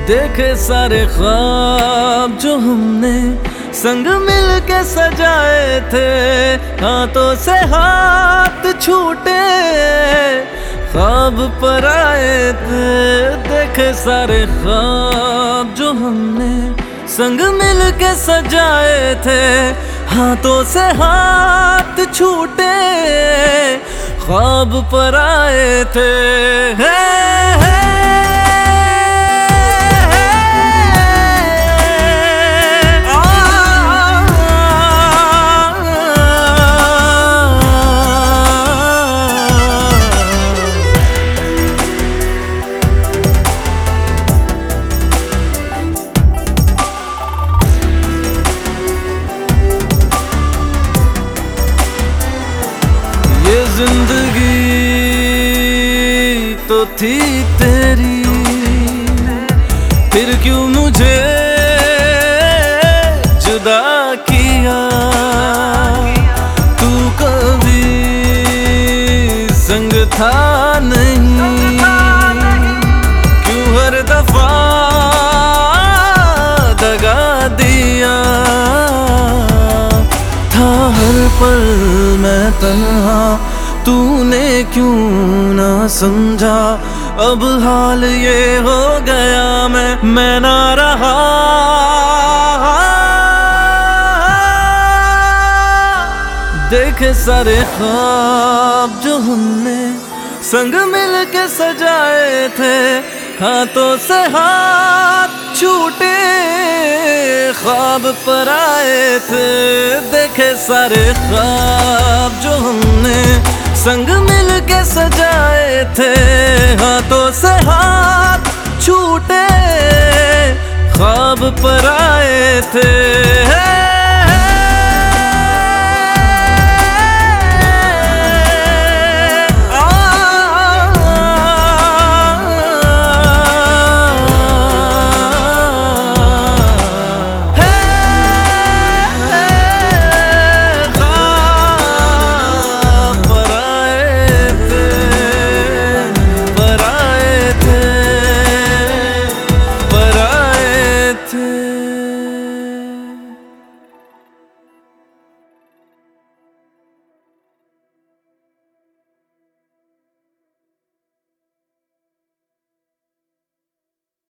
देखे सारे ख्वाब जो हमने संग मिल के सजाए थे, हाथों से हाथ छूटे ख्वाब पर आए थे। देखे सारे ख्वाब जो हमने संग मिल के सजाए थे, हाथों से हाथ छूटे ख्वाब पर आए थे। ये जिंदगी तो थी तेरी, फिर क्यों मुझे जुदा किया। तू कभी संग था नहीं, क्यों हर दफा दगा दिया। था हर पल मैं तन्हा, तूने क्यों ना समझा। अब हाल ये हो गया मैं ना रहा। देखे सारे ख्वाब जो हमने संग मिल के सजाए थे, हाथों से हाथ छूटे ख्वाब पर आए थे। देखे सारे ख्वाब जो हमने संग मिल के सजाए थे, हाथों से हाथ छूटे ख्वाब पर आए थे।